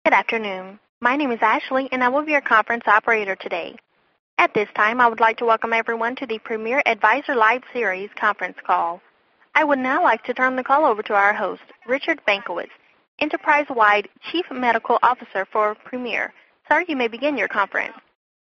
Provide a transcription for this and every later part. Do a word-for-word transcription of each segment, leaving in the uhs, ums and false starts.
Good afternoon. My name is Ashley, and I will be your conference operator today. At this time, I would like to welcome everyone to the Premier Advisor Live Series conference call. I would now like to turn the call over to our host, Richard Bankowitz, Enterprise-Wide Chief Medical Officer for Premier. Sir, you may begin your conference.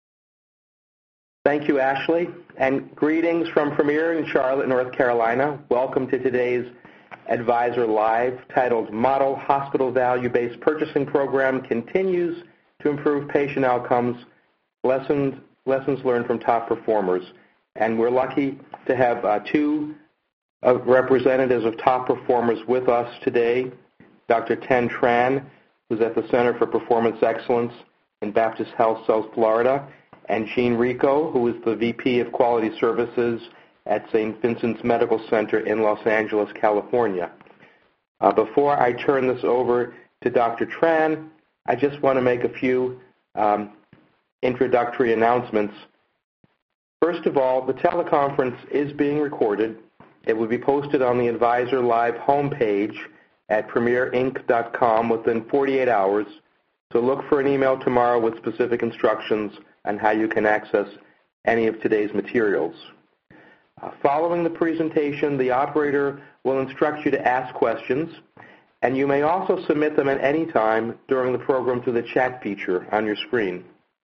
Thank you, Ashley, and greetings from Premier in Charlotte, North Carolina. Welcome to today's Advisor Live, titled Model Hospital Value-Based Purchasing Program Continues to Improve Patient Outcomes, Lessons, lessons Learned from Top Performers. And we're lucky to have uh, two uh, representatives of top performers with us today, Doctor Ten Tran, who's at the Center for Performance Excellence in Baptist Health, South Florida, and Jean Rico, who is the V P of Quality Services at Saint Vincent's Medical Center in Los Angeles, California. Uh, before I turn this over to Doctor Tran, I just want to make a few um, introductory announcements. First of all, the teleconference is being recorded. It will be posted on the Advisor Live homepage at premier inc dot com within forty-eight hours, so look for an email tomorrow with specific instructions on how you can access any of today's materials. Uh, following the presentation, the operator will instruct you to ask questions, and you may also submit them at any time during the program through the chat feature on your screen.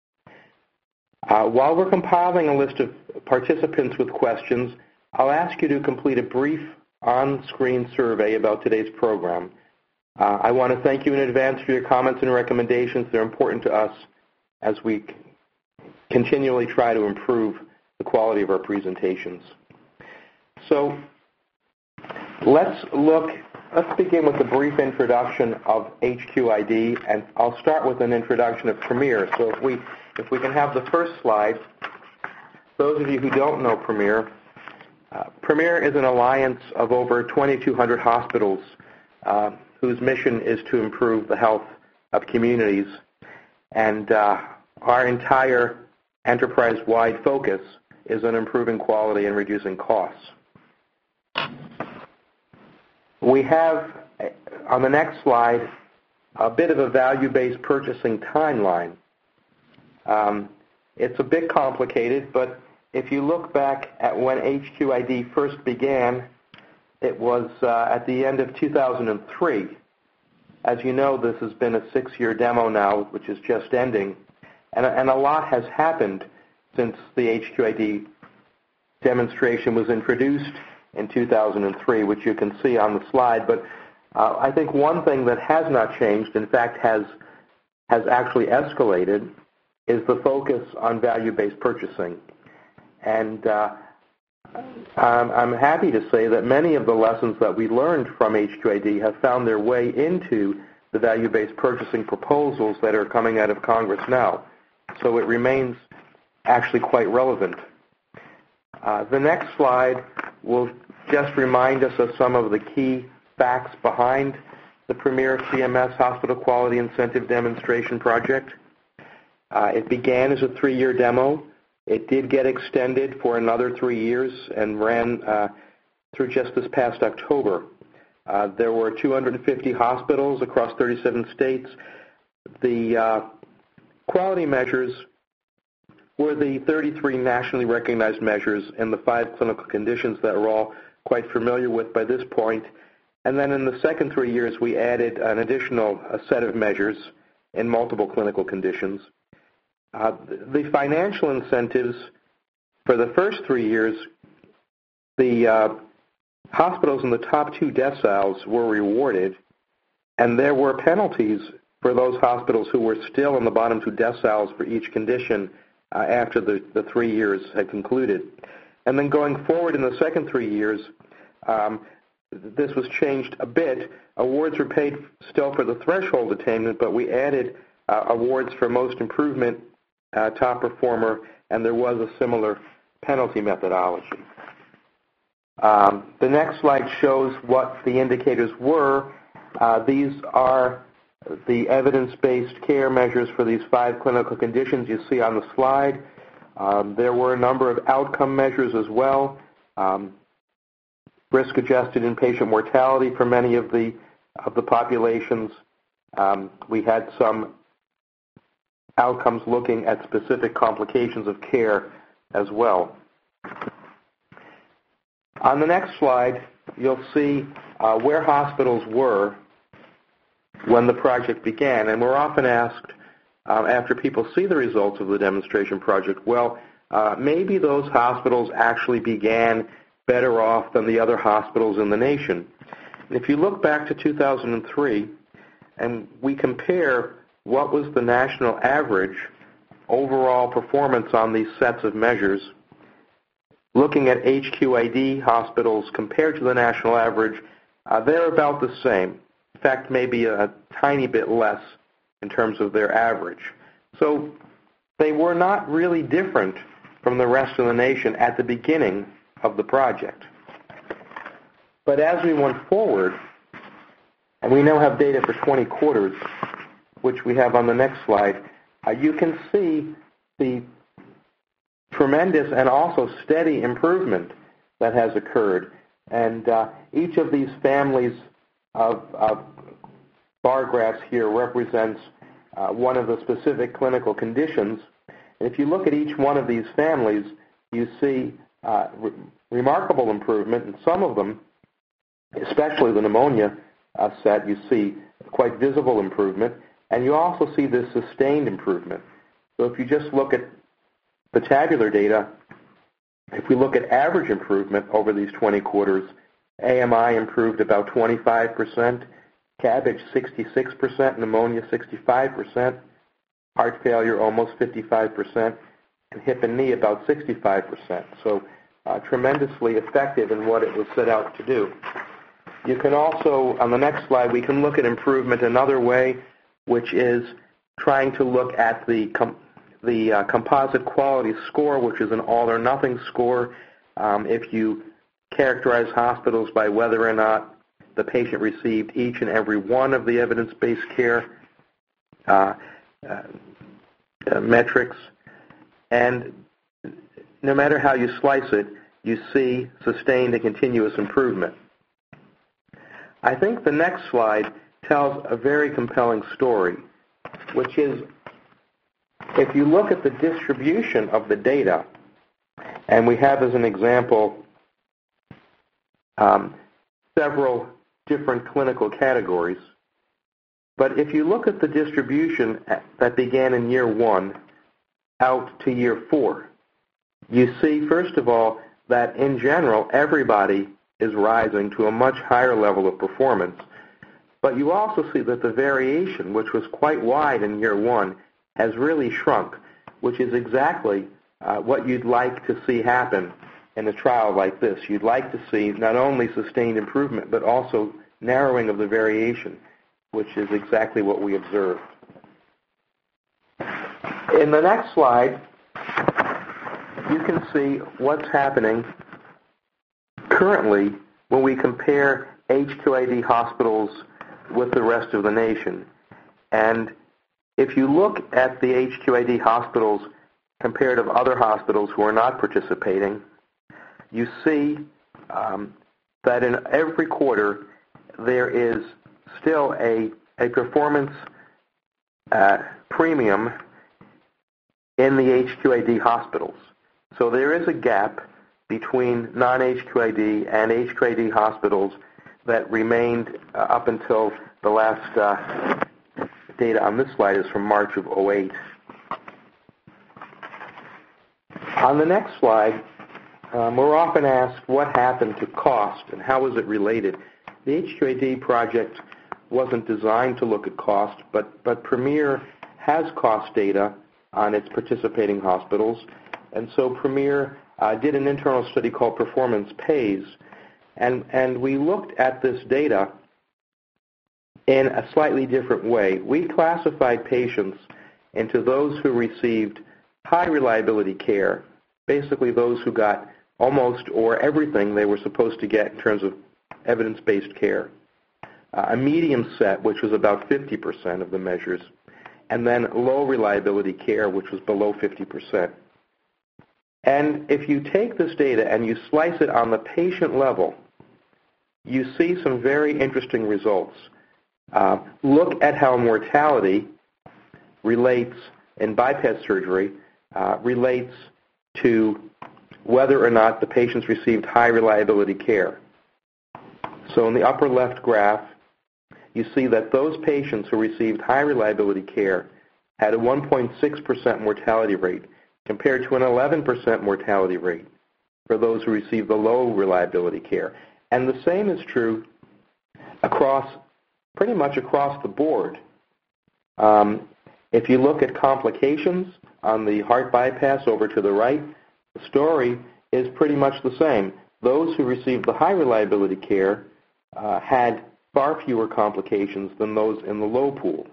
Uh, while we're compiling a list of participants with questions, I'll ask you to complete a brief on-screen survey about today's program. Uh, I want to thank you in advance for your comments and recommendations. They're important to us as we continually try to improve the quality of our presentations. So let's look, let's begin with a brief introduction of H Q I D, and I'll start with an introduction of Premier. So if we, if we can have the first slide, those of you who don't know Premier, uh, Premier is an alliance of over twenty-two hundred hospitals uh, whose mission is to improve the health of communities, and uh, our entire enterprise-wide focus is on improving quality and reducing costs. We have, on the next slide, a bit of a value-based purchasing timeline. Um, it's a bit complicated, but if you look back at when H Q I D first began, it was uh, at the end of two thousand three. As you know, this has been a six-year demo now, which is just ending, and, and a lot has happened since the H Q I D demonstration was introduced in two thousand three, which you can see on the slide. But uh, I think one thing that has not changed, in fact has, has actually escalated, is the focus on value-based purchasing. And uh, I'm, I'm happy to say that many of the lessons that we learned from H Q I D have found their way into the value-based purchasing proposals that are coming out of Congress now. So it remains actually quite relevant. Uh, the next slide will just remind us of some of the key facts behind the Premier C M S Hospital Quality Incentive Demonstration Project. Uh, it began as a three-year demo. It did get extended for another three years and ran uh, through just this past October. Uh, there were two hundred fifty hospitals across thirty-seven states. The uh, quality measures were the thirty-three nationally recognized measures and the five clinical conditions that we're all quite familiar with by this point. And then in the second three years, we added an additional a set of measures in multiple clinical conditions. Uh, the financial incentives for the first three years, the uh, hospitals in the top two deciles were rewarded, and there were penalties for those hospitals who were still in the bottom two deciles for each condition Uh, after the, the three years had concluded. And then going forward in the second three years, um, this was changed a bit. Awards were paid still for the threshold attainment, but we added uh, awards for most improvement, uh, top performer, and there was a similar penalty methodology. Um, the next slide shows what the indicators were. Uh, these are the evidence-based care measures for these five clinical conditions you see on the slide. Um, there were a number of outcome measures as well. Um, risk-adjusted inpatient mortality for many of the of the populations, Um, we had some outcomes looking at specific complications of care as well. On the next slide, you'll see uh, where hospitals were when the project began. And we're often asked, uh, after people see the results of the demonstration project, well, uh, maybe those hospitals actually began better off than the other hospitals in the nation. And if you look back to two thousand three, and we compare what was the national average overall performance on these sets of measures, looking at H Q A D hospitals compared to the national average, uh, they're about the same. In fact, maybe a tiny bit less in terms of their average. So they were not really different from the rest of the nation at the beginning of the project. But as we went forward, and we now have data for twenty quarters, which we have on the next slide, uh, you can see the tremendous and also steady improvement that has occurred. And uh, each of these families of, of bar graphs here represents uh, one of the specific clinical conditions. And if you look at each one of these families, you see uh, re- remarkable improvement. In some of them, especially the pneumonia uh, set, you see quite visible improvement. And you also see this sustained improvement. So if you just look at the tabular data, if we look at average improvement over these twenty quarters, A M I improved about twenty-five percent, CABG sixty-six percent, pneumonia sixty-five percent, heart failure almost fifty-five percent, and hip and knee about sixty-five percent. So uh, tremendously effective in what it was set out to do. You can also, on the next slide, we can look at improvement another way, which is trying to look at the com- the uh, composite quality score, which is an all-or-nothing score. Um, if you characterize hospitals by whether or not the patient received each and every one of the evidence-based care uh, uh, uh, metrics, and no matter how you slice it, you see sustained and continuous improvement. I think the next slide tells a very compelling story, which is if you look at the distribution of the data, and we have as an example um, several different clinical categories, but if you look at the distribution that began in year one out to year four, you see, first of all, that in general, everybody is rising to a much higher level of performance. But you also see that the variation, which was quite wide in year one, has really shrunk, which is exactly uh, what you'd like to see happen in a trial like this. You'd like to see not only sustained improvement, but also narrowing of the variation, which is exactly what we observed. In the next slide, you can see what's happening currently when we compare H Q A D hospitals with the rest of the nation. And if you look at the H Q A D hospitals compared to other hospitals who are not participating, you see um, that in every quarter there is still a, a performance uh, premium in the H Q A D hospitals. So there is a gap between non-H Q A D and H Q A D hospitals that remained uh, up until the last uh, data on this slide is from March of oh eight. On the next slide, um, we're often asked what happened to cost and how is it related. The H Q A D project wasn't designed to look at cost, but, but Premier has cost data on its participating hospitals, and so Premier uh, did an internal study called Performance Pays, and, and we looked at this data in a slightly different way. We classified patients into those who received high reliability care, basically those who got almost or everything they were supposed to get in terms of evidence-based care, uh, a medium set, which was about fifty percent of the measures, and then low reliability care, which was below fifty percent. And if you take this data and you slice it on the patient level, you see some very interesting results. Uh, look at how mortality relates in bypass surgery, uh, relates to whether or not the patients received high reliability care. So in the upper left graph, you see that those patients who received high reliability care had a one point six percent mortality rate compared to an eleven percent mortality rate for those who received the low reliability care. And the same is true across, pretty much across the board. Um, if you look at complications on the heart bypass over to the right, the story is pretty much the same. Those who received the high reliability care uh, had far fewer complications than those in the low pool.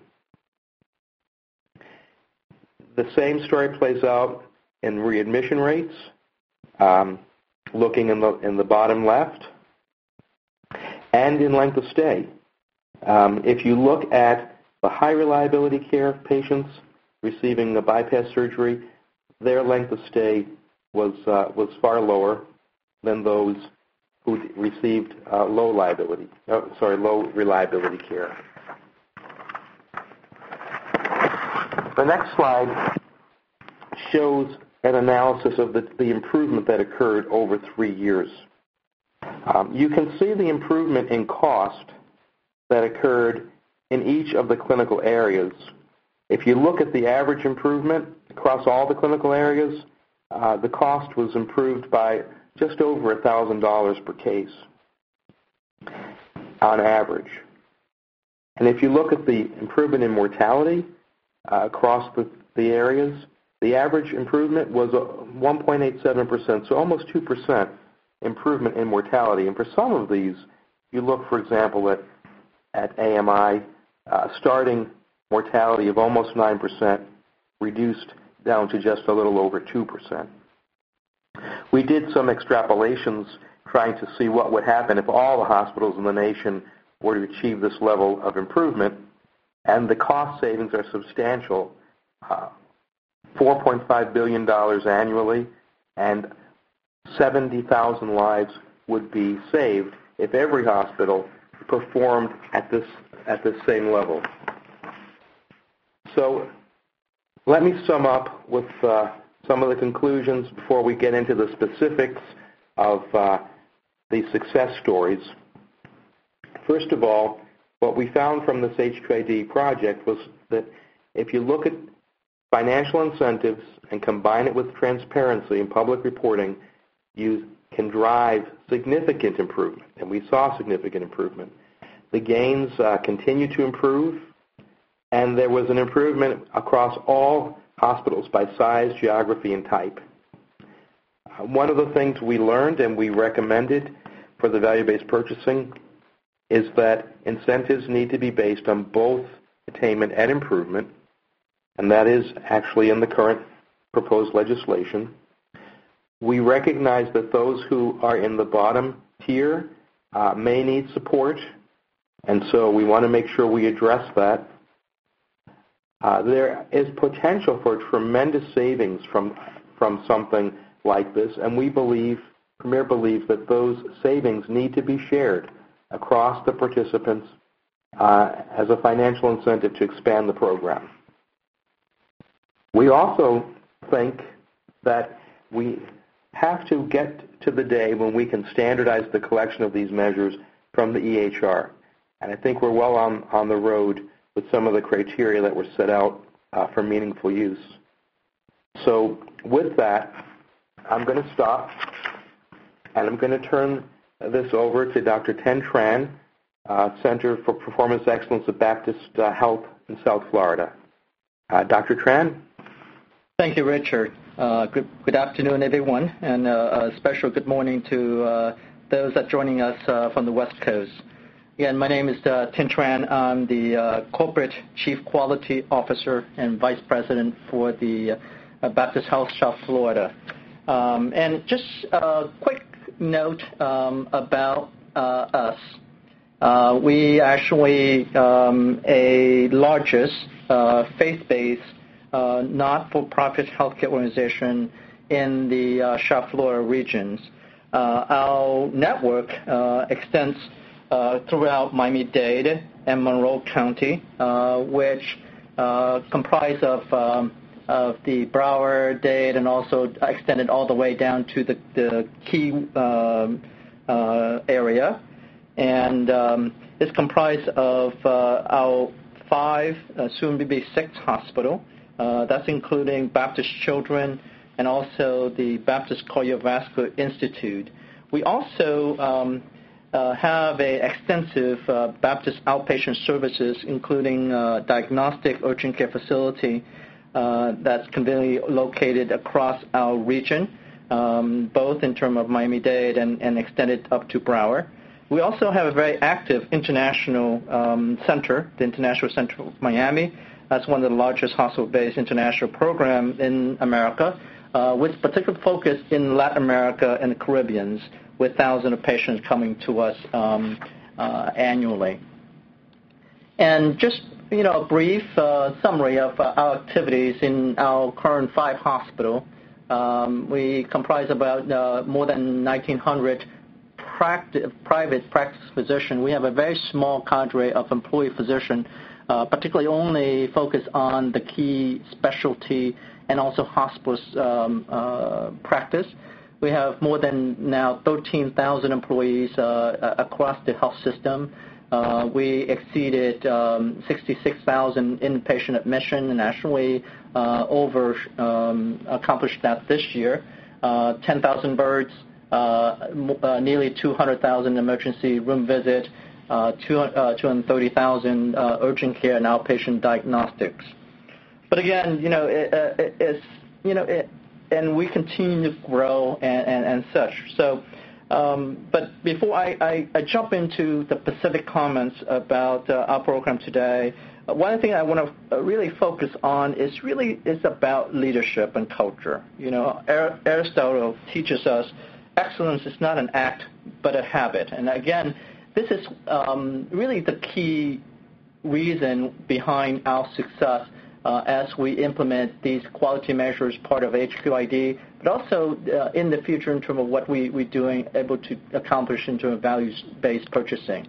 The same story plays out in readmission rates, um, looking in the, in the bottom left, and in length of stay. Um, if you look at the high reliability care patients receiving the bypass surgery, their length of stay was, uh, was far lower than those who received uh, low liability, uh, sorry, low reliability care. The next slide shows an analysis of the, the improvement that occurred over three years. Um, you can see the improvement in cost that occurred in each of the clinical areas. If you look at the average improvement across all the clinical areas, uh, the cost was improved by just over one thousand dollars per case on average. And if you look at the improvement in mortality uh, across the, the areas, the average improvement was one point eight seven percent, so almost two percent improvement in mortality. And for some of these, you look, for example, at, at A M I, uh, starting mortality of almost nine percent, reduced down to just a little over two percent. We did some extrapolations trying to see what would happen if all the hospitals in the nation were to achieve this level of improvement, and the cost savings are substantial, uh, four point five billion dollars annually, and seventy thousand lives would be saved if every hospital performed at this, at this same level. So let me sum up with uh, some of the conclusions before we get into the specifics of uh, the success stories. First of all, what we found from this H Q I D project was that if you look at financial incentives and combine it with transparency and public reporting, you can drive significant improvement, and we saw significant improvement. The gains uh, continue to improve, and there was an improvement across all hospitals by size, geography, and type. Uh, one of the things we learned and we recommended for the value-based purchasing is that incentives need to be based on both attainment and improvement, and that is actually in the current proposed legislation. We recognize that those who are in the bottom tier uh, may need support, and so we want to make sure we address that. Uh, there is potential for tremendous savings from, from something like this, and we believe, Premier believes, that those savings need to be shared across the participants uh, as a financial incentive to expand the program. We also think that we have to get to the day when we can standardize the collection of these measures from the E H R. And I think we're well on, on the road with some of the criteria that were set out uh, for meaningful use. So with that, I'm going to stop, and I'm going to turn this over to Doctor Ten Tran, uh, Center for Performance Excellence at Baptist uh, Health in South Florida. Uh, Doctor Tran? Thank you, Richard. Uh, good, good afternoon, everyone, and uh, a special good morning to uh, those that are joining us uh, from the West Coast. Again, my name is uh, Ten Tran. I'm the uh, Corporate Chief Quality Officer and Vice President for the uh, Baptist Health South Florida. Um, and just a quick note um, about uh, us. Uh, we actually um, a largest uh, faith-based uh, not-for-profit healthcare organization in the uh, South Florida regions. Uh, our network uh, extends uh, throughout Miami-Dade, and Monroe County, uh, which uh, comprise of, um, of the Broward, Dade, and also extended all the way down to the, the Key um, uh, area. And um, it's comprised of uh, our five, uh, soon to be six hospital. Uh, that's including Baptist Children and also the Baptist Cardiovascular Institute. We also um, uh, have an extensive uh, Baptist outpatient services, including uh, diagnostic urgent care facility uh, that's conveniently located across our region, um, both in terms of Miami-Dade and, and extended up to Broward. We also have a very active international um, center, the International Center of Miami. That's one of the largest hospital-based international programs in America, uh, with particular focus in Latin America and the Caribbean, with thousands of patients coming to us um, uh, annually. And just, you know, a brief uh, summary of uh, our activities in our current five hospital. Um, we comprise about uh, more than nineteen hundred Practice, private practice physician. We have a very small cadre of employee physician, uh, particularly only focus on the key specialty and also hospice um, uh, practice. We have more than now thirteen thousand employees uh, across the health system. Uh, we exceeded um, sixty-six thousand inpatient admission nationally, uh, over um, accomplished that this year. Uh, ten thousand birds. Uh, uh, nearly two hundred thousand emergency room visit, uh, two hundred thirty thousand uh, urgent care and outpatient diagnostics. But again, you know, it, uh, it, it's, you know, it, and we continue to grow and, and, and such. So, um, but before I, I, I jump into the specific comments about uh, our program today, uh, one thing I want to really focus on is really is about leadership and culture. You know, Aristotle teaches us excellence is not an act, but a habit. And again, this is um, really the key reason behind our success uh, as we implement these quality measures, part of H Q I D, but also uh, in the future in terms of what we, we're doing, able to accomplish in terms of values-based purchasing.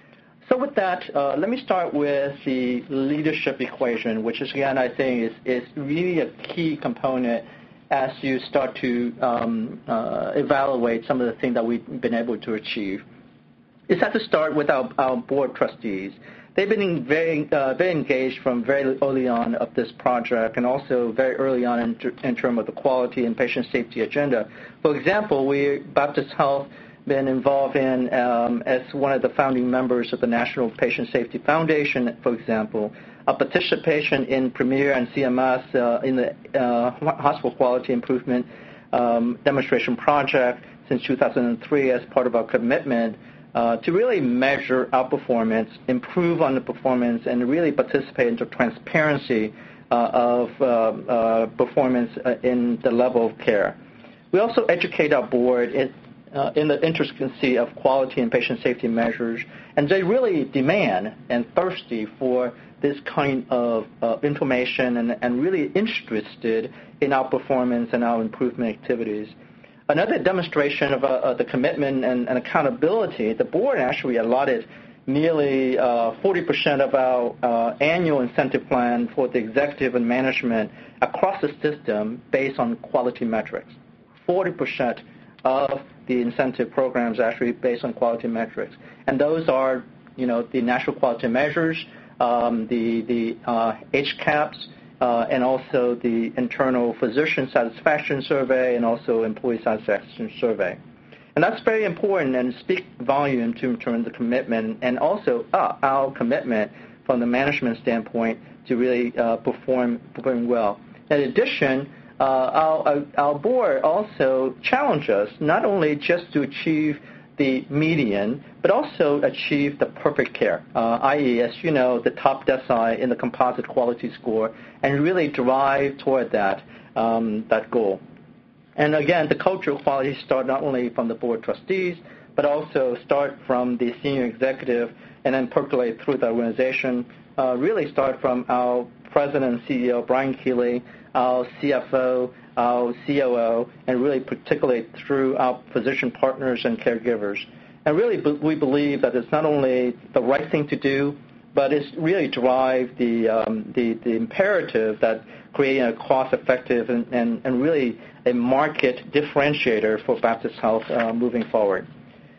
So with that, uh, let me start with the leadership equation, which is, again, I think is, is really a key component as you start to um, uh, evaluate some of the things that we've been able to achieve. It's had to start with our, our board trustees. They've been very, uh, very engaged from very early on of this project and also very early on in, in terms of the quality and patient safety agenda. For example, we, Baptist Health, been involved in um, as one of the founding members of the National Patient Safety Foundation, for example, a participation in Premier and C M S uh, in the uh, hospital quality improvement um, demonstration project since two thousand three as part of our commitment uh, to really measure our performance, improve on the performance, and really participate in the transparency uh, of uh, uh, performance uh, in the level of care. We also educate our board it, uh, in the intricacy of quality and patient safety measures, and they really demand and thirsty for this kind of uh, information and, and really interested in our performance and our improvement activities. Another demonstration of, uh, of the commitment and, and accountability, the board actually allotted nearly uh, forty percent of our uh, annual incentive plan for the executive and management across the system based on quality metrics. forty percent of the incentive programs actually based on quality metrics. And those are, you know, the national quality measures, Um, the the uh, H CAHPS, uh, and also the internal physician satisfaction survey and also employee satisfaction survey. And that's very important and speak volume to in terms of the commitment and also uh, our commitment from the management standpoint to really uh, perform, perform well. In addition, uh, our, our board also challenged us not only just to achieve the median, but also achieve the perfect care, uh, that is, as you know, the top decile in the composite quality score, and really drive toward that, um, that goal. And again, the culture of quality start not only from the board trustees, but also start from the senior executive and then percolate through the organization, uh, really start from our president and C E O, Brian Keeley, our C F O, our C O O, and really particularly through our physician partners and caregivers. And really we believe that it's not only the right thing to do, but it's really drive the, um, the, the imperative that creating a cost-effective and, and, and really a market differentiator for Baptist Health uh, moving forward.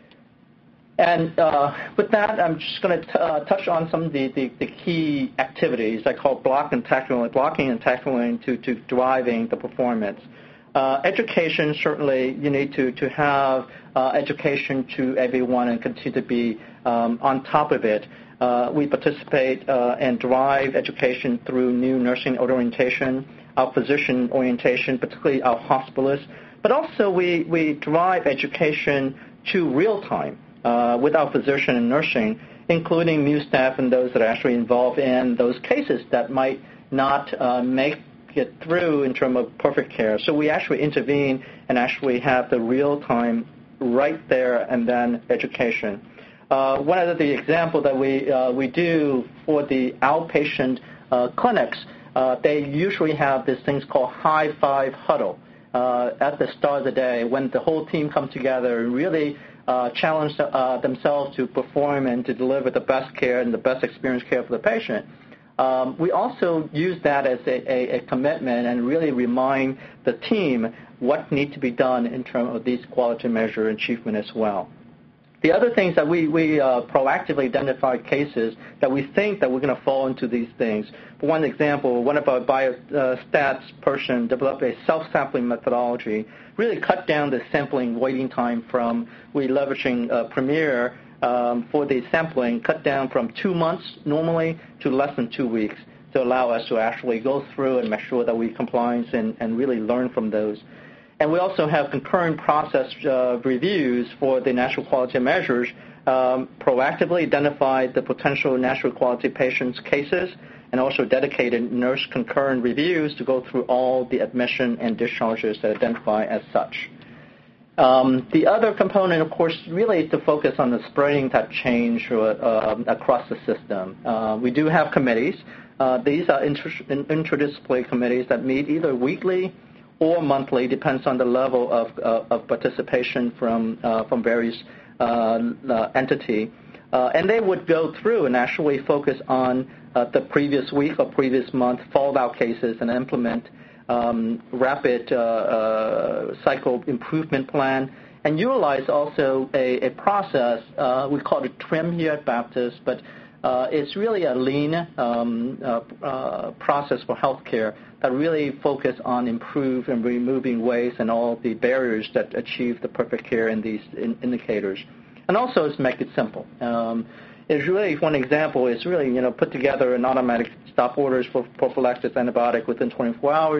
And uh, with that, I'm just going to uh, touch on some of the, the, the key activities I call block and tackling, blocking and tackling to, to driving the performance. Uh, education, certainly you need to, to have uh, education to everyone and continue to be um, on top of it. Uh, we participate uh, and drive education through new nursing orientation, our physician orientation, particularly our hospitalists, but also we, we drive education to real time. Uh, with our physician and nursing, including new staff and those that are actually involved in those cases that might not uh, make it through in terms of perfect care. So we actually intervene and actually have the real time right there and then education. Uh, one of the examples that we, uh, we do for the outpatient uh, clinics, uh, they usually have these things called high five huddle uh, at the start of the day when the whole team comes together and really Uh, challenge uh, themselves to perform and to deliver the best care and the best experience care for the patient. Um, we also use that as a, a, a commitment and really remind the team what needs to be done in terms of these quality measure achievement as well. The other things that we, we uh, proactively identify cases that we think that we're going to fall into these things. For one example, one of our biostats person developed a self-sampling methodology, really cut down the sampling waiting time from, we leveraging uh, Premier um, for the sampling, cut down from two months normally to less than two weeks to allow us to actually go through and make sure that we compliance and, and really learn from those. And we also have concurrent process uh, reviews for the national quality measures, um, proactively identify the potential national quality patients' cases, and also dedicated nurse concurrent reviews to go through all the admission and discharges that identify as such. Um, the other component, of course, really is to focus on the spreading that change uh, uh, across the system. Uh, we do have committees. Uh, these are inter- interdisciplinary committees that meet either weekly or monthly, depends on the level of, uh, of participation from, uh, from various uh, uh, entity. Uh, and they would go through and actually focus on uh, the previous week or previous month fallout cases and implement um, rapid uh, uh, cycle improvement plan and utilize also a, a process, uh, we call it TRIM here at Baptist, but uh, it's really a lean um, uh, uh, process for healthcare that really focus on improve and removing waste and all the barriers that achieve the perfect care in these in indicators. And also it's make it simple. Um, it's really, one example is really, you know, put together an automatic stop orders for prophylaxis antibiotic within twenty-four hours,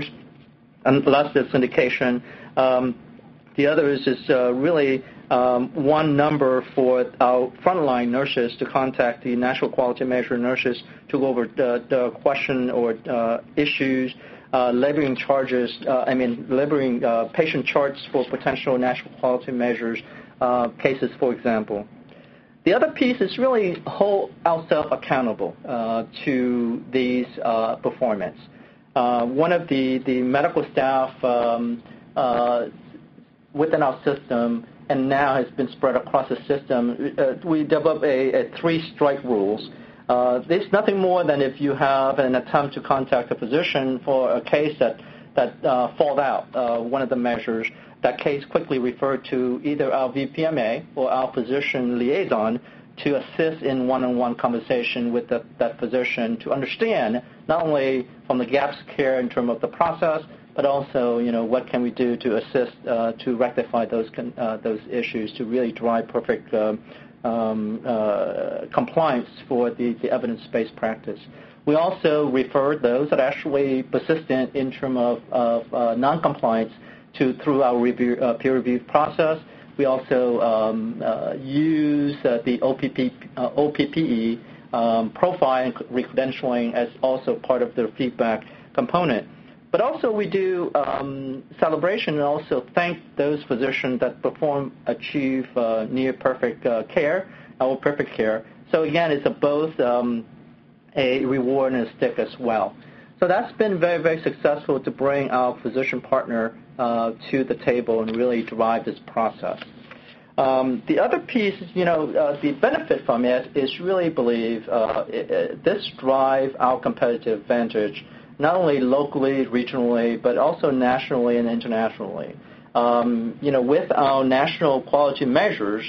unless there's indication. Um, the other is, is uh, really um, one number for our frontline nurses to contact the national quality measure nurses to go over the, the question or uh, issues, uh, labeling charges, uh, I mean, labeling uh, patient charts for potential national quality measures uh, cases, for example. The other piece is really hold ourselves accountable uh, to these uh, performance. Uh, one of the, the medical staff um, uh, within our system and now has been spread across the system, uh, we developed a, a three-strike rules. Uh, there's nothing more than if you have an attempt to contact a physician for a case that, that uh, falls out, uh, one of the measures, that case quickly referred to either our V P M A or our physician liaison to assist in one-on-one conversation with the, that physician to understand not only from the gaps care in terms of the process, but also, you know, what can we do to assist uh, to rectify those con uh, those issues to really drive perfect um, um, uh, compliance for the, the evidence-based practice. We also refer those that are actually persistent in terms of, of uh, non-compliance to through our review, uh, peer review process. We also um, uh, use uh, the O P P, uh, O P P E um, profile and re-credentialing as also part of the feedback component. But also we do um, celebration and also thank those physicians that perform, achieve uh, near perfect uh, care, or perfect care. So again, it's a both um, a reward and a stick as well. So that's been very, very successful to bring our physician partner uh, to the table and really drive this process. Um, the other piece, you know, uh, the benefit from it is really believe uh, it, it, this drive our competitive advantage, not only locally, regionally, but also nationally and internationally. Um, you know, with our national quality measures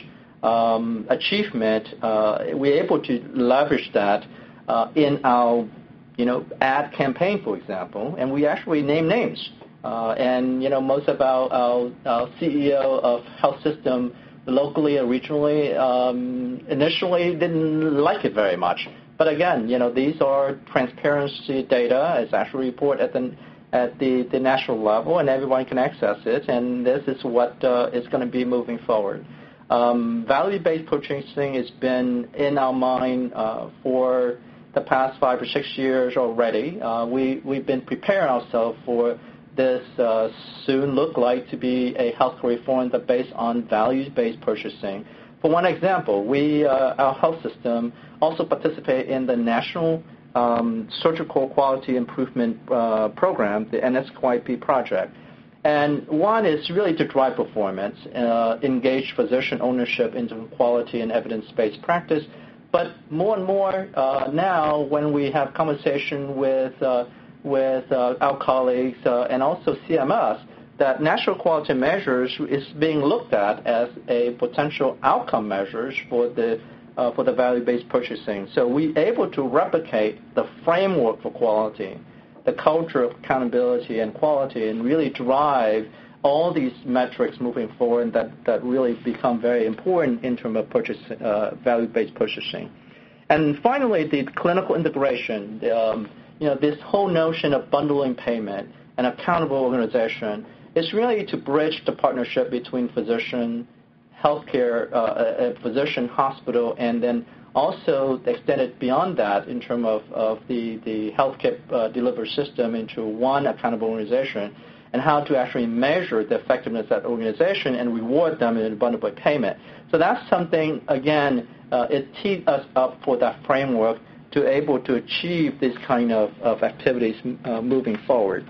um, achievement, uh, we're able to leverage that uh, in our, you know, ad campaign, for example, and we actually name names. Uh, and, you know, most of our, our, our C E O of health system locally or regionally um, initially didn't like it very much. But again, you know, these are transparency data. It's actually reported at the at the, the national level, and everyone can access it, and this is what uh, is going to be moving forward. Um, value-based purchasing has been in our mind uh, for the past five or six years already. Uh, we, we've been preparing ourselves for this uh, soon look like to be a healthcare reform that based on values-based purchasing. For one example, we, uh, our health system also participate in the National um, Surgical Quality Improvement uh, Program, the N S Q I P project. And one is really to drive performance, uh, engage physician ownership into quality and evidence-based practice. But more and more uh, now, when we have conversation with uh, with uh, our colleagues uh, and also C M S, that national quality measures is being looked at as a potential outcome measures for the uh, for the value-based purchasing. So we're able to replicate the framework for quality, the culture of accountability and quality, and really drive all these metrics moving forward that, that really become very important in terms of purchase, uh, value-based purchasing. And finally, the clinical integration. Um, you know, this whole notion of bundling payment and accountable organization is really to bridge the partnership between physician, healthcare, uh, a physician, hospital, and then also extend it beyond that in terms of, of the, the healthcare uh, delivery system into one accountable organization, and how to actually measure the effectiveness of that organization and reward them in a bundled payment. So that's something, again, uh, it teed us up for that framework to able to achieve this kind of, of activities uh, moving forward.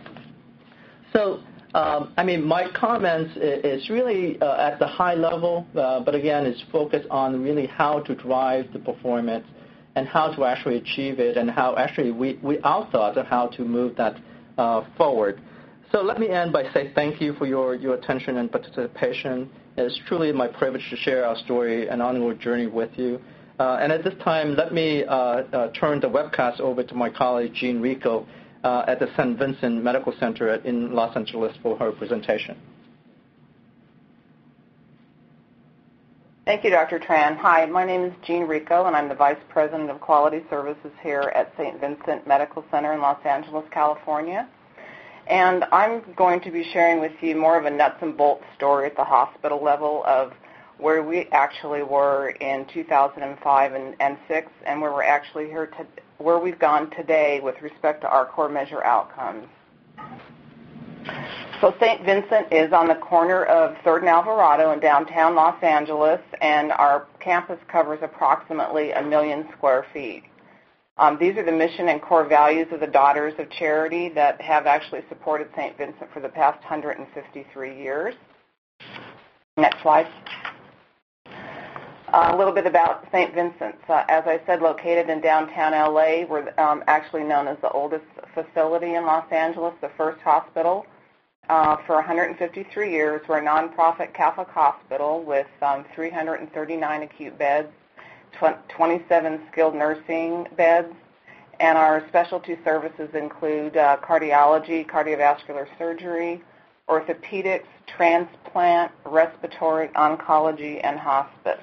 So, um, I mean, my comments is really uh, at the high level, uh, but again, it's focused on really how to drive the performance and how to actually achieve it, and how actually we, we our thoughts on how to move that uh, forward. So let me end by saying thank you for your, your attention and participation. It's truly my privilege to share our story and onward journey with you. Uh, and at this time, let me uh, uh, turn the webcast over to my colleague, Jean Rico, uh, at the Saint Vincent Medical Center in Los Angeles for her presentation. Thank you, Doctor Tran. Hi, my name is Jean Rico, and I'm the Vice President of Quality Services here at Saint Vincent Medical Center in Los Angeles, California. And I'm going to be sharing with you more of a nuts and bolts story at the hospital level of where we actually were in two thousand five and, and six, and where we're actually here to, where we've gone today with respect to our core measure outcomes. So Saint Vincent is on the corner of third and Alvarado in downtown Los Angeles, and our campus covers approximately a million square feet. Um, these are the mission and core values of the Daughters of Charity that have actually supported Saint Vincent for the past one hundred fifty-three years. Next slide. Uh, a little bit about Saint Vincent's. Uh, as I said, located in downtown L A, we're um, actually known as the oldest facility in Los Angeles, the first hospital. Uh, for one hundred fifty-three years, we're a nonprofit Catholic hospital with um, three hundred thirty-nine acute beds, twenty-seven skilled nursing beds, and our specialty services include uh, cardiology, cardiovascular surgery, orthopedics, transplant, respiratory, oncology, and hospice.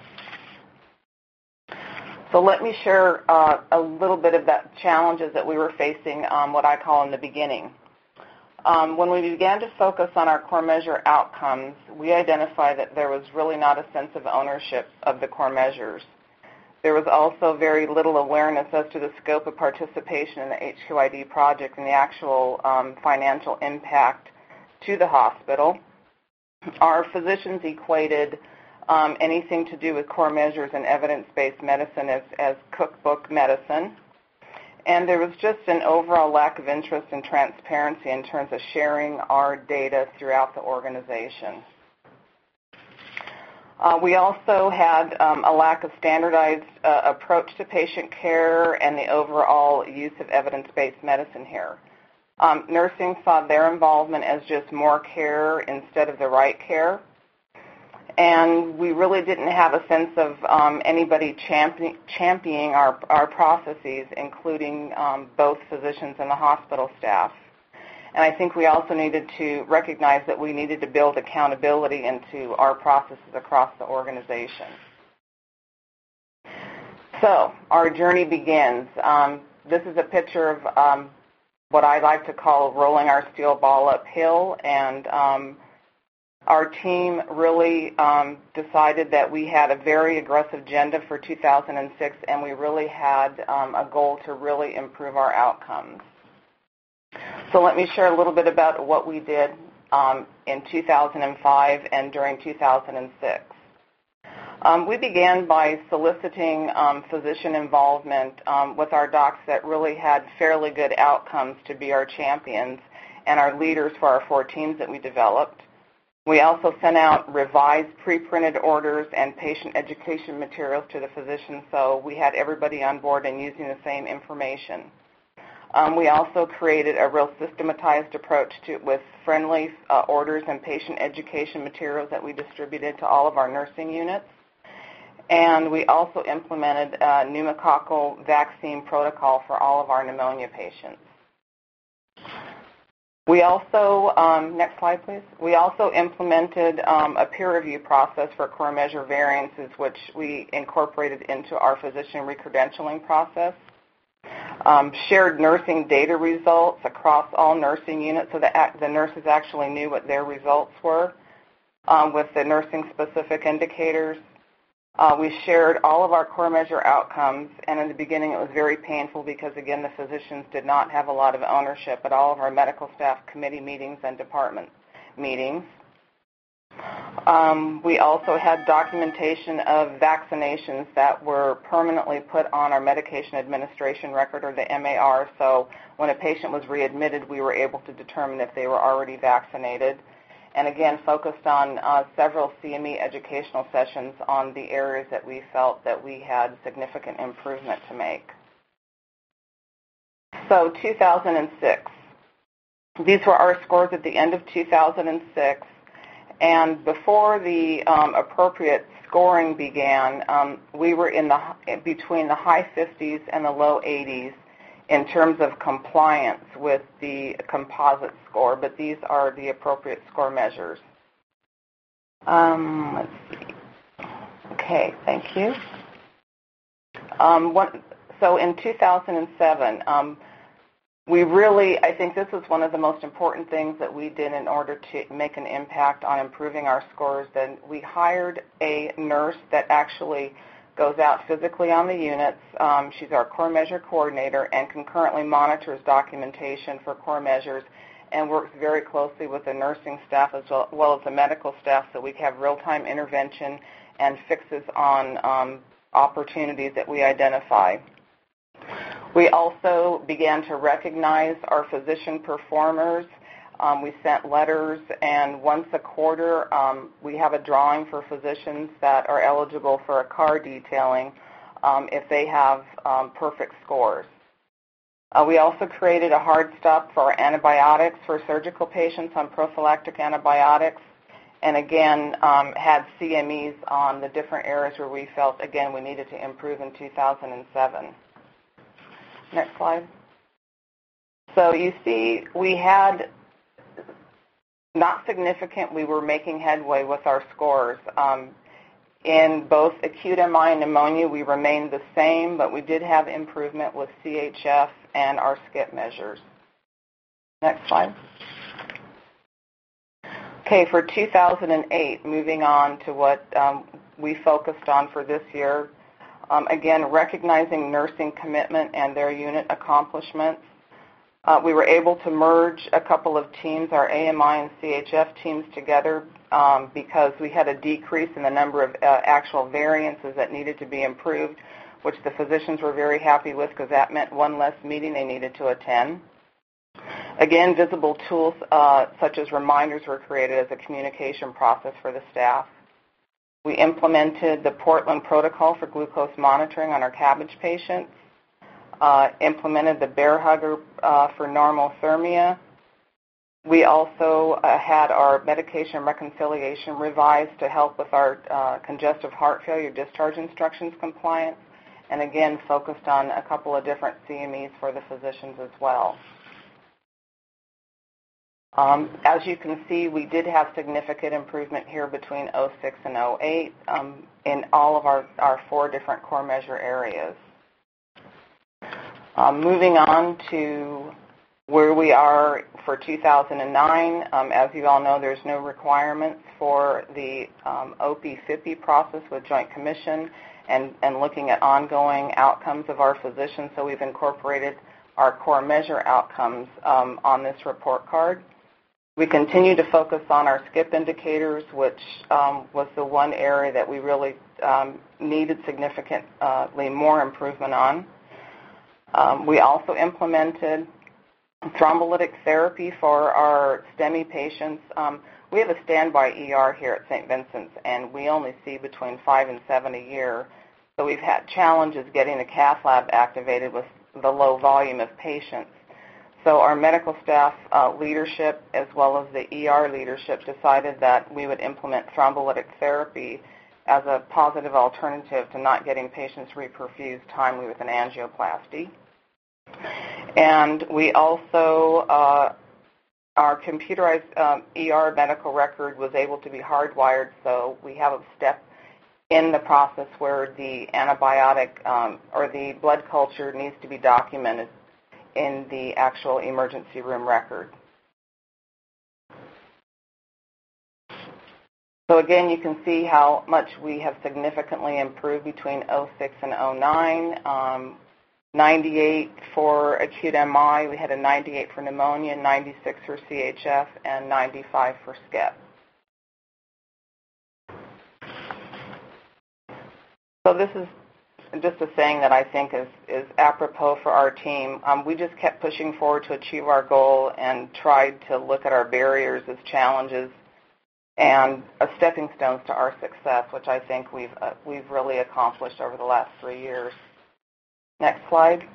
So let me share uh, a little bit of the challenges that we were facing, um, what I call in the beginning. Um, when we began to focus on our core measure outcomes, we identified that there was really not a sense of ownership of the core measures. There was also very little awareness as to the scope of participation in the H Q I D project and the actual um, financial impact to the hospital. Our physicians equated um, anything to do with core measures and evidence-based medicine as, as cookbook medicine. And there was just an overall lack of interest and transparency in terms of sharing our data throughout the organization. Uh, we also had um, a lack of standardized uh, approach to patient care and the overall use of evidence-based medicine here. Um, nursing saw their involvement as just more care instead of the right care. And we really didn't have a sense of um, anybody champion, championing our, our processes, including um, both physicians and the hospital staff. And I think we also needed to recognize that we needed to build accountability into our processes across the organization. So our journey begins. Um, this is a picture of um, what I like to call rolling our steel ball uphill, and um, our team really um, decided that we had a very aggressive agenda for two thousand six, and we really had um, a goal to really improve our outcomes. So let me share a little bit about what we did um, in two thousand five and during two thousand six. Um, we began by soliciting um, physician involvement um, with our docs that really had fairly good outcomes to be our champions and our leaders for our four teams that we developed. We also sent out revised pre-printed orders and patient education materials to the physicians, so we had everybody on board and using the same information. Um, we also created a real systematized approach to with friendly uh, orders and patient education materials that we distributed to all of our nursing units. And we also implemented a pneumococcal vaccine protocol for all of our pneumonia patients. We also, um, next slide please, we also implemented um, a peer review process for core measure variances, which we incorporated into our physician recredentialing process. Um, shared nursing data results across all nursing units so that the nurses actually knew what their results were um, with the nursing-specific indicators. Uh, we shared all of our core measure outcomes, and in the beginning it was very painful because, again, the physicians did not have a lot of ownership at all of our medical staff committee meetings and department meetings. Um, we also had documentation of vaccinations that were permanently put on our medication administration record, or the M A R, so when a patient was readmitted, we were able to determine if they were already vaccinated. And again, focused on uh, several C M E educational sessions on the areas that we felt that we had significant improvement to make. So two thousand six. These were our scores at the end of two thousand six. And before the um, appropriate scoring began, um, we were in the between the high fifties and the low eighties in terms of compliance with the composite score, but these are the appropriate score measures. Um, let's see. Okay, thank you. Um, one, so in two thousand seven, um, we really, I think this was one of the most important things that we did in order to make an impact on improving our scores. Then we hired a nurse that actually goes out physically on the units. Um, she's our core measure coordinator and concurrently monitors documentation for core measures and works very closely with the nursing staff as well, well as the medical staff so we have real-time intervention and fixes on um, opportunities that we identify. We also began to recognize our physician performers. Um, we sent letters, and once a quarter, um, we have a drawing for physicians that are eligible for a C A R detailing um, if they have um, perfect scores. Uh, we also created a hard stop for our antibiotics for surgical patients on prophylactic antibiotics, and again, um, had C M Es on the different areas where we felt, again, we needed to improve in two thousand seven. Next slide. So you see, we had not significant, we were making headway with our scores. Um, in both acute M I and pneumonia, we remained the same, but we did have improvement with C H F and our skip measures. Next slide. Okay, for two thousand eight, moving on to what um, we focused on for this year. Um, again, recognizing nursing commitment and their unit accomplishments. Uh, we were able to merge a couple of teams, our A M I and C H F teams together um, because we had a decrease in the number of uh, actual variances that needed to be improved, which the physicians were very happy with because that meant one less meeting they needed to attend. Again, visible tools uh, such as reminders were created as a communication process for the staff. We implemented the Portland protocol for glucose monitoring on our CABG patients, uh, implemented the bear hugger uh, for normothermia. We also uh, had our medication reconciliation revised to help with our uh, congestive heart failure discharge instructions compliance, and again focused on a couple of different C M Es for the physicians as well. Um, as you can see, we did have significant improvement here between oh six and oh eight um, in all of our, our four different core measure areas. Um, moving on to where we are for two thousand nine, um, as you all know, there's no requirements for the um, O P F I P I process with Joint Commission and, and looking at ongoing outcomes of our physicians, so we've incorporated our core measure outcomes um, on this report card. We continue to focus on our skip indicators, which um, was the one area that we really um, needed significantly more improvement on. Um, we also implemented thrombolytic therapy for our STEMI patients. Um, we have a standby E R here at Saint Vincent's, and we only see between five and seven a year. So we've had challenges getting the cath lab activated with the low volume of patients. So our medical staff uh, leadership as well as the E R leadership decided that we would implement thrombolytic therapy as a positive alternative to not getting patients reperfused timely with an angioplasty. And we also, uh, our computerized um, E R medical record was able to be hardwired, so we have a step in the process where the antibiotic um, or the blood culture needs to be documented in the actual emergency room record. So again, you can see how much we have significantly improved between oh six and oh nine. Um, ninety-eight for acute M I, we had a ninety-eight for pneumonia, ninety-six for C H F, and ninety-five for skip. So this is just a saying that I think is, is apropos for our team. Um, we just kept pushing forward to achieve our goal and tried to look at our barriers as challenges and as stepping stones to our success, which I think we've, uh, we've really accomplished over the last three years. Next slide.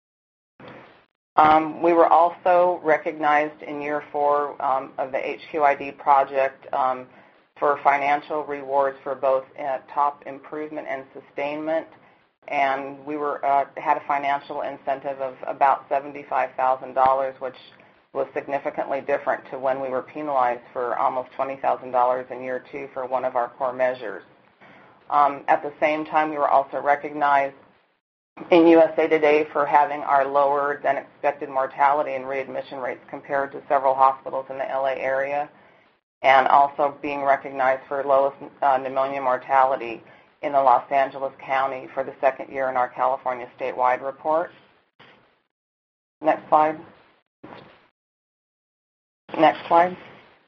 Um, we were also recognized in year four um, of the H Q I D project um, for financial rewards for both uh, top improvement and sustainment. And we were uh, had a financial incentive of about seventy-five thousand dollars, which was significantly different to when we were penalized for almost twenty thousand dollars in year two for one of our core measures. Um, at the same time, we were also recognized in U S A Today for having our lower than expected mortality and readmission rates compared to several hospitals in the L A area, and also being recognized for lowest uh, pneumonia mortality in the Los Angeles County for the second year in our California statewide report. Next slide. Next slide.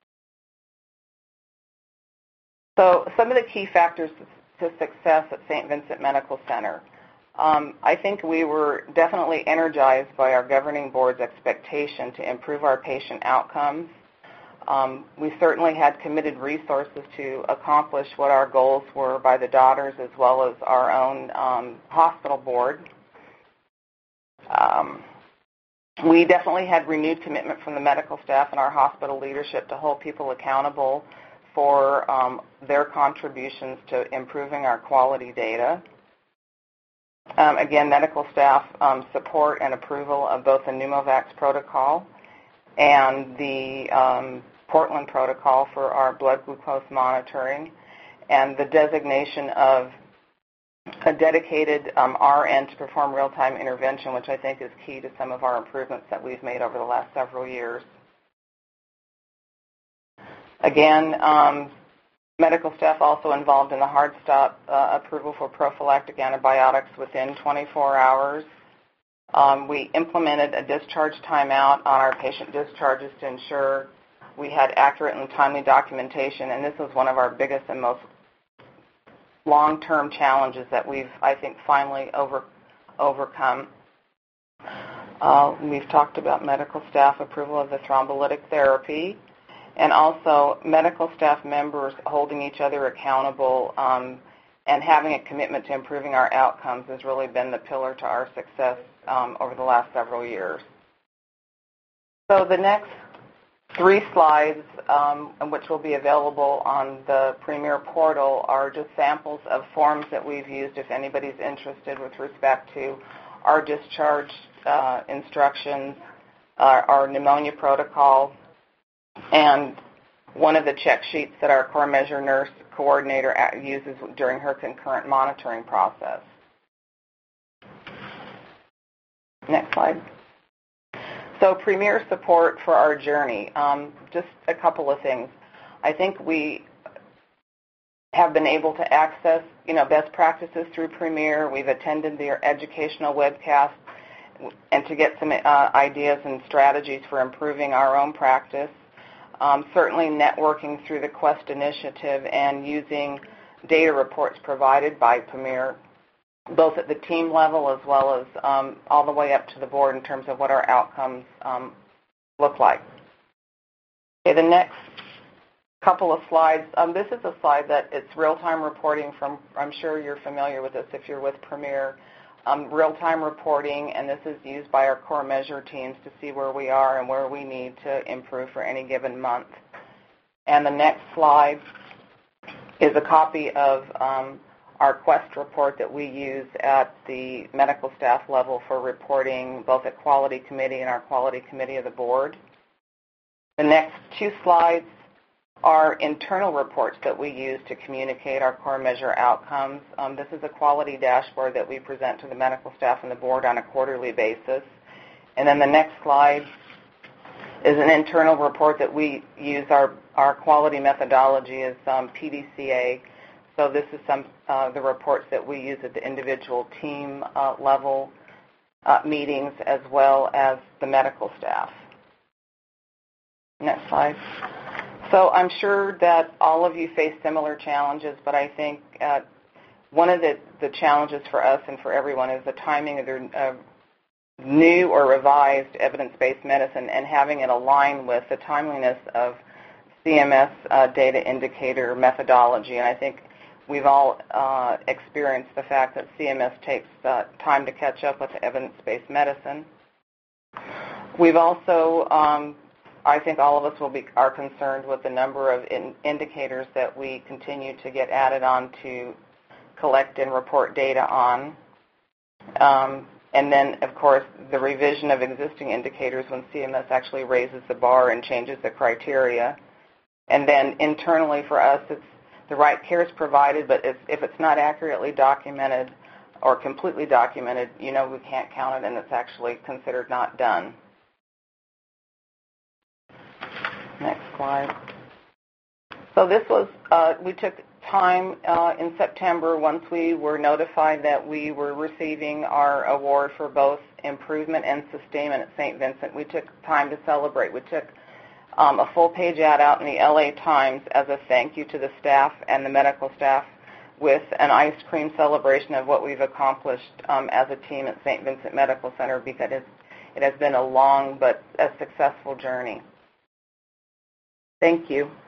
So some of the key factors to success at Saint Vincent Medical Center. Um, I think we were definitely energized by our governing board's expectation to improve our patient outcomes. Um, we certainly had committed resources to accomplish what our goals were by the daughters as well as our own um, hospital board. Um, we definitely had renewed commitment from the medical staff and our hospital leadership to hold people accountable for um, their contributions to improving our quality data. Um, again, medical staff um, support and approval of both the Pneumovax protocol and the um, Portland protocol for our blood glucose monitoring, and the designation of a dedicated um, R N to perform real-time intervention, which I think is key to some of our improvements that we've made over the last several years. Again, um, medical staff also involved in the hard stop uh, approval for prophylactic antibiotics within twenty-four hours. Um, we implemented a discharge timeout on our patient discharges to ensure we had accurate and timely documentation, and this was one of our biggest and most long-term challenges that we've, I think, finally over, overcome. Uh, we've talked about medical staff approval of the thrombolytic therapy, and also medical staff members holding each other accountable um, and having a commitment to improving our outcomes has really been the pillar to our success um, over the last several years. So the next three slides, um, which will be available on the Premier portal, are just samples of forms that we've used if anybody's interested with respect to our discharge uh, instructions, our, our pneumonia protocol, and one of the check sheets that our core measure nurse coordinator uses during her concurrent monitoring process. Next slide. So Premier support for our journey. Um, just a couple of things. I think we have been able to access, you know, best practices through Premier. We've attended their educational webcasts and to get some uh, ideas and strategies for improving our own practice. Um, certainly networking through the Quest initiative and using data reports provided by Premier, both at the team level as well as um, all the way up to the board in terms of what our outcomes um, look like. Okay, the next couple of slides. Um, this is a slide that it's real-time reporting from, I'm sure you're familiar with this if you're with Premier, um, real-time reporting, and this is used by our core measure teams to see where we are and where we need to improve for any given month. And the next slide is a copy of um, our Quest report that we use at the medical staff level for reporting both at Quality Committee and our Quality Committee of the Board. The next two slides are internal reports that we use to communicate our core measure outcomes. Um, this is a quality dashboard that we present to the medical staff and the board on a quarterly basis. And then the next slide is an internal report that we use. Our, our quality methodology is um, P D C A. So this is some uh, the reports that we use at the individual team uh, level uh, meetings as well as the medical staff. Next slide. So I'm sure that all of you face similar challenges, but I think uh, one of the, the challenges for us and for everyone is the timing of their uh, new or revised evidence-based medicine and having it align with the timeliness of C M S uh, data indicator methodology. And I think we've all uh, experienced the fact that C M S takes uh, time to catch up with evidence-based medicine. We've also um, I think all of us will be are concerned with the number of in, indicators that we continue to get added on to collect and report data on. Um, and then, of course, the revision of existing indicators when C M S actually raises the bar and changes the criteria. And then internally for us, it's the right care is provided, but if, if it's not accurately documented or completely documented, you know, we can't count it and it's actually considered not done. Next slide. So this was, uh, we took time uh, in September once we were notified that we were receiving our award for both improvement and sustainment at Saint Vincent. We took time to celebrate. We took um, a full-page ad out in the L A Times as a thank you to the staff and the medical staff with an ice cream celebration of what we've accomplished um, as a team at Saint Vincent Medical Center, because it's, it has been a long but a successful journey. Thank you.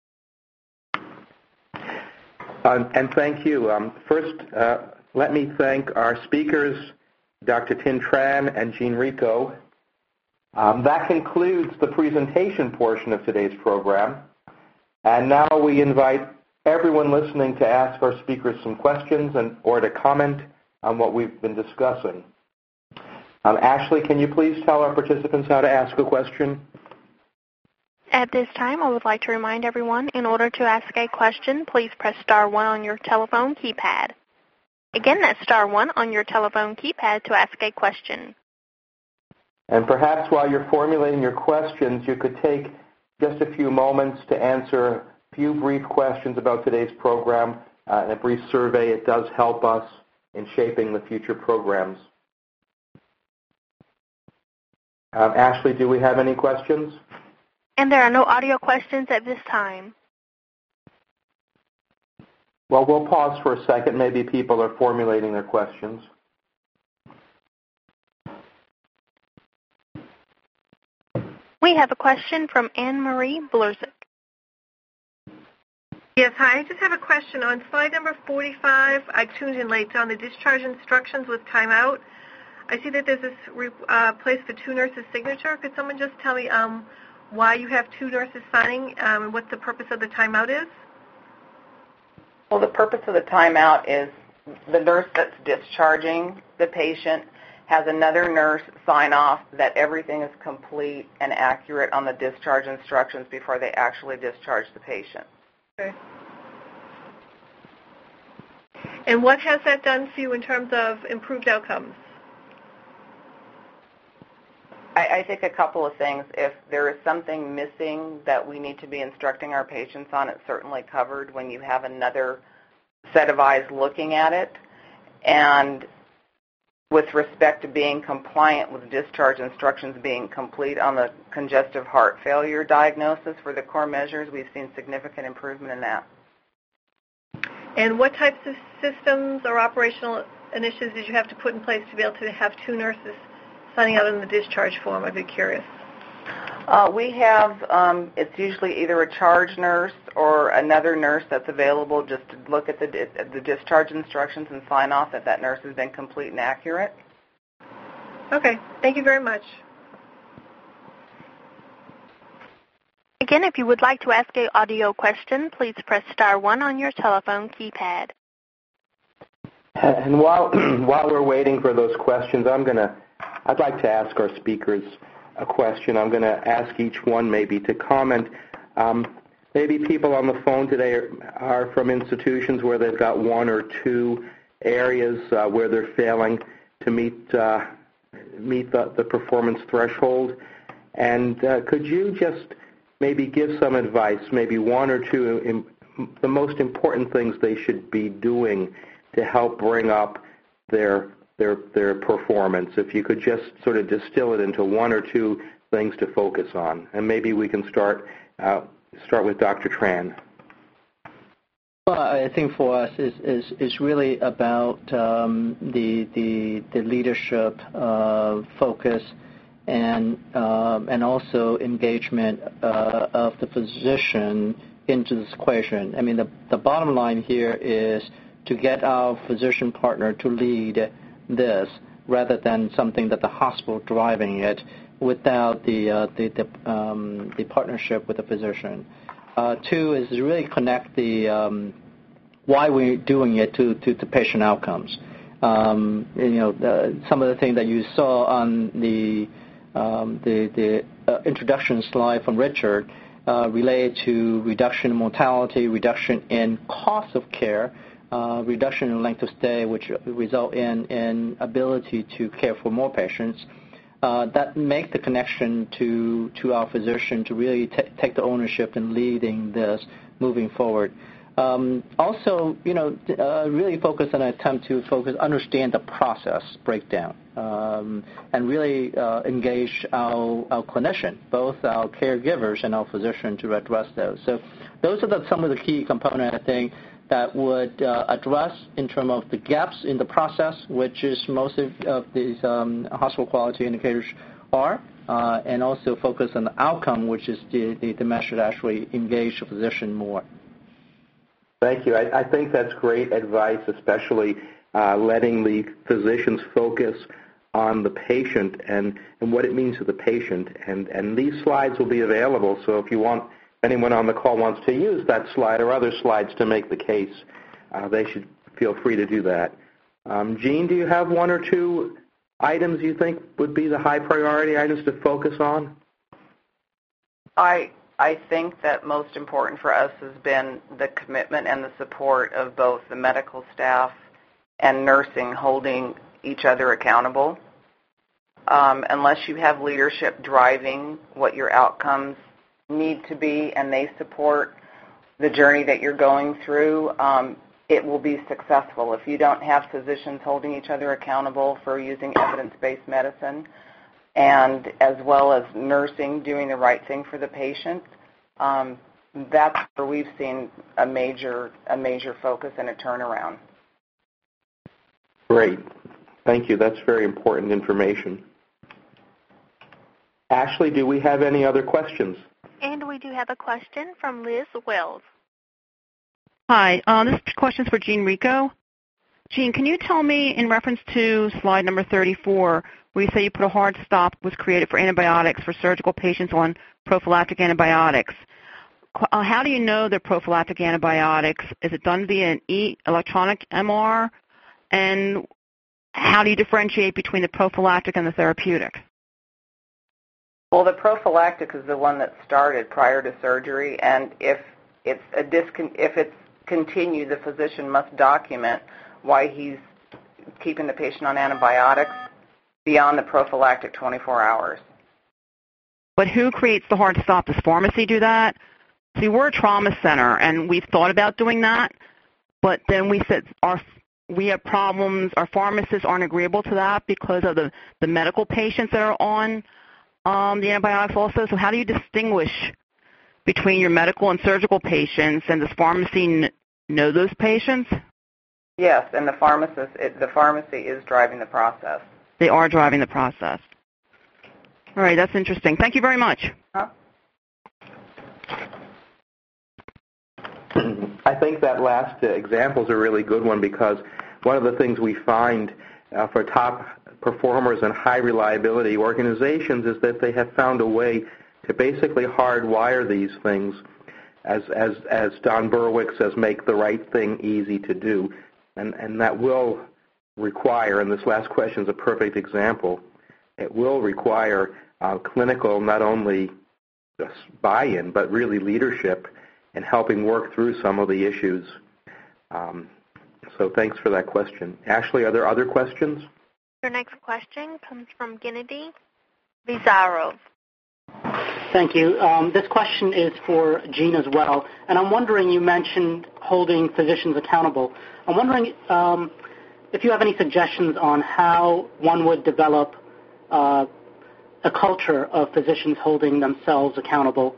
Uh, and thank you. Um, first, uh, let me thank our speakers, Doctor Tin Tran and Jean Rico. Um, that concludes the presentation portion of today's program. And now we invite everyone listening to ask our speakers some questions and or to comment on what we've been discussing. Um, Ashley, can you please tell our participants how to ask a question? At this time, I would like to remind everyone, in order to ask a question, please press star one on your telephone keypad. Again, that's star one on your telephone keypad to ask a question. And perhaps while you're formulating your questions, you could take just a few moments to answer a few brief questions about today's program. Uh, in a brief survey, it does help us in shaping the future programs. Um, Ashley, do we have any questions? And there are no audio questions at this time. Well, we'll pause for a second. Maybe people are formulating their questions. We have a question from Anne-Marie Blurzik. Yes, hi. I just have a question. On slide number forty-five, I tuned in late on the discharge instructions with timeout. I see that there's this uh, place for two nurses' signature. Could someone just tell me um, why you have two nurses signing um, and what the purpose of the timeout is? Well, the purpose of the timeout is the nurse that's discharging the patient has another nurse sign off that everything is complete and accurate on the discharge instructions before they actually discharge the patient. Okay. And what has that done for you in terms of improved outcomes? I, I think a couple of things. If there is something missing that we need to be instructing our patients on, it's certainly covered when you have another set of eyes looking at it. And with respect to being compliant with discharge instructions being complete on the congestive heart failure diagnosis for the core measures, we've seen significant improvement in that. And what types of systems or operational initiatives did you have to put in place to be able to have two nurses signing out on the discharge form? I'd be curious. Uh, we have, um, it's usually either a charge nurse or another nurse that's available just to look at the, the discharge instructions and sign off that that nurse has been complete and accurate. Okay. Thank you very much. Again, if you would like to ask an audio question, please press star one on your telephone keypad. And while while we're waiting for those questions, I'm gonna I'd like to ask our speakers a question. I'm going to ask each one maybe to comment. Um, maybe people on the phone today are, are from institutions where they've got one or two areas uh, where they're failing to meet uh, meet the, the performance threshold. And uh, could you just maybe give some advice, maybe one or two, in, the most important things they should be doing to help bring up their their their performance? If you could just sort of distill it into one or two things to focus on. And maybe we can start uh, start with Doctor Tran. Well, I think for us is is, is really about um, the, the the leadership uh, focus and um, and also engagement uh, of the physician into this equation. I mean, the the bottom line here is to get our physician partner to lead this rather than something that the hospital driving it without the uh, the the, um, the partnership with the physician. Uh, two is really connect the um, why we're doing it to, to, to patient outcomes. Um, you know, the, some of the things that you saw on the um, the, the uh, introduction slide from Richard uh, related to reduction in mortality, reduction in cost of care, Uh, reduction in length of stay, which result in, in ability to care for more patients, uh, that make the connection to, to our physician to really t- take the ownership in leading this moving forward. Um, also, you know, uh, really focus on an attempt to focus, understand the process breakdown, um, and really uh, engage our, our clinician, both our caregivers and our physician, to address those. So those are the, some of the key components, I think, that would uh, address in terms of the gaps in the process, which is most of, of these um, hospital quality indicators are, uh, and also focus on the outcome, which is the, the, the measure that actually engage the physician more. Thank you. I, I think that's great advice, especially uh, letting the physicians focus on the patient and, and what it means to the patient. And, and these slides will be available, so if you want anyone on the call wants to use that slide or other slides to make the case, uh, they should feel free to do that. Um, Jean, do you have one or two items you think would be the high priority items to focus on? I I think that most important for us has been the commitment and the support of both the medical staff and nursing holding each other accountable. Um, unless you have leadership driving what your outcomes need to be and they support the journey that you're going through, um, it will be successful. If you don't have physicians holding each other accountable for using evidence-based medicine, and as well as nursing doing the right thing for the patient, um, that's where we've seen a major, a major focus and a turnaround. Great. Thank you. That's very important information. Ashley, do we have any other questions? And we do have a question from Liz Wells. Hi, uh, this question is for Jean Rico. Jean, can you tell me, in reference to slide number thirty-four, where you say you put a hard stop was created for antibiotics for surgical patients on prophylactic antibiotics, uh, how do you know they're prophylactic antibiotics? Is it done via an e electronic M R? And how do you differentiate between the prophylactic and the therapeutic? Well, the prophylactic is the one that started prior to surgery, and if it's a discon- if it's continued, the physician must document why he's keeping the patient on antibiotics beyond the prophylactic twenty-four hours. But who creates the hard stop? Does pharmacy do that? See, we're a trauma center, and we've thought about doing that, but then we said our we have problems. Our pharmacists aren't agreeable to that because of the, the medical patients that are on um, the antibiotics also. So how do you distinguish between your medical and surgical patients, and does pharmacy n- know those patients? Yes, and the pharmacist, it, the pharmacy is driving the process. They are driving the process. All right, that's interesting. Thank you very much. Huh? I think that last uh, example is a really good one, because one of the things we find uh, for top performers and high reliability organizations is that they have found a way to basically hardwire these things, as as as Don Berwick says, make the right thing easy to do, and and that will require, and this last question is a perfect example, it will require uh, clinical, not only just buy-in, but really leadership and helping work through some of the issues. Um, so thanks for that question. Ashley, are there other questions? Your next question comes from Gennady Vizarov. Thank you. Um, this question is for Jean as well. And I'm wondering, you mentioned holding physicians accountable. I'm wondering um, if you have any suggestions on how one would develop uh, a culture of physicians holding themselves accountable.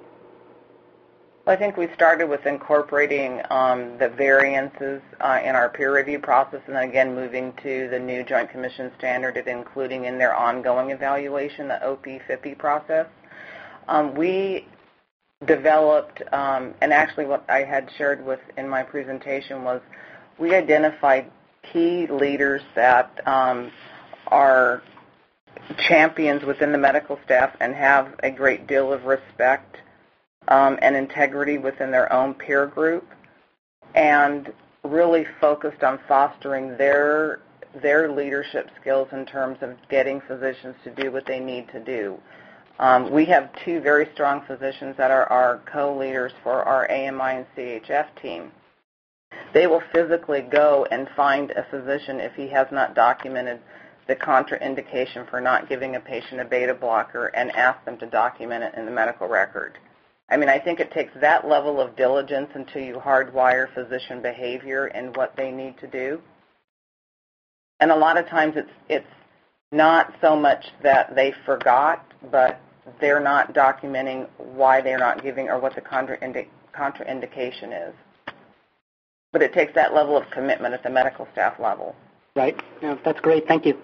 I think we started with incorporating um, the variances uh, in our peer review process, and then again moving to the new Joint Commission standard and including in their ongoing evaluation the O P F I P I process. Um, we developed, um, and actually what I had shared with in my presentation was we identified key leaders that um, are champions within the medical staff and have a great deal of respect Um, and integrity within their own peer group, and really focused on fostering their their leadership skills in terms of getting physicians to do what they need to do. Um, we have two very strong physicians that are our co-leaders for our A M I and C H F team. They will physically go and find a physician if he has not documented the contraindication for not giving a patient a beta blocker and ask them to document it in the medical record. I mean, I think it takes that level of diligence until you hardwire physician behavior and what they need to do. And a lot of times it's it's not so much that they forgot, but they're not documenting why they're not giving or what the contraindi- contraindication is. But it takes that level of commitment at the medical staff level. Right. Yeah, that's great. Thank you.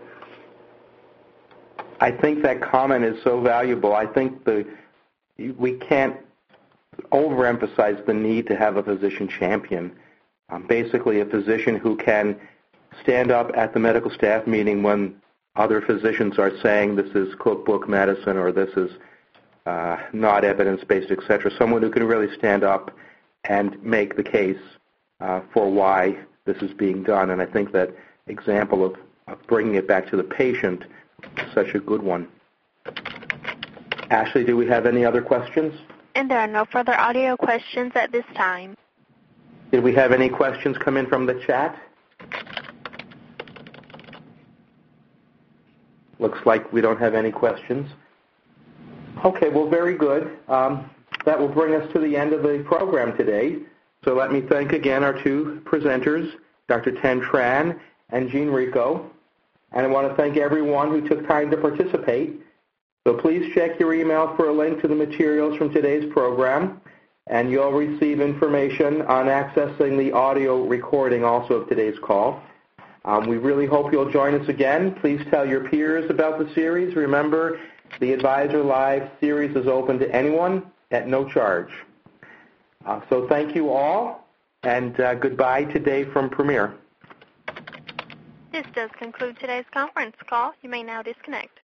I think that comment is so valuable. I think the we can't overemphasize the need to have a physician champion, um, basically a physician who can stand up at the medical staff meeting when other physicians are saying this is cookbook medicine or this is uh, not evidence-based, et cetera, someone who can really stand up and make the case uh, for why this is being done. And I think that example of, of bringing it back to the patient is such a good one. Ashley, do we have any other questions? And there are no further audio questions at this time. Did we have any questions come in from the chat? Looks like we don't have any questions. Okay, well, very good. Um, that will bring us to the end of the program today. So let me thank again our two presenters, Doctor Ten Tran and Jean Rico. And I want to thank everyone who took time to participate. So please check your email for a link to the materials from today's program, and you'll receive information on accessing the audio recording also of today's call. Um, we really hope you'll join us again. Please tell your peers about the series. Remember, the Advisor Live series is open to anyone at no charge. Uh, so thank you all, And uh, goodbye today from Premier. This does conclude today's conference call. You may now disconnect.